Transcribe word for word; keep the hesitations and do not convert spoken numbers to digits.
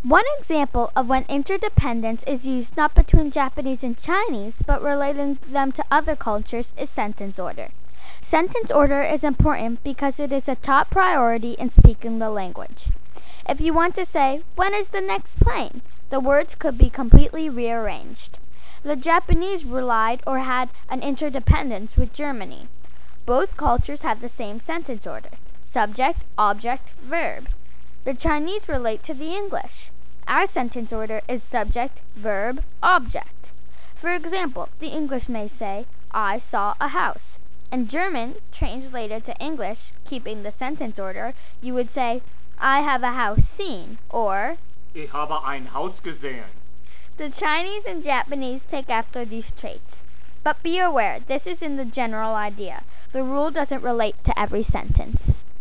One example of when interdependence is used not between Japanese and Chinese, but relating them to other cultures is sentence order. Sentence order is important because it is a top priority in speaking the language. If you want to say, "When is the next plane?" the words could be completely rearranged. The Japanese relied or had an interdependence with Germany. Both cultures have the same sentence order: subject, object, verb. The Chinese relate to the English. Our sentence order is subject, verb, object. For example, the English may say, "I saw a house." In German, translated to English, keeping the sentence order, you would say, "I have a house seen," or Ich habe ein Haus gesehen. the Chinese and Japanese take after these traits. But be aware, this is in the general idea. The rule doesn't relate to every sentence.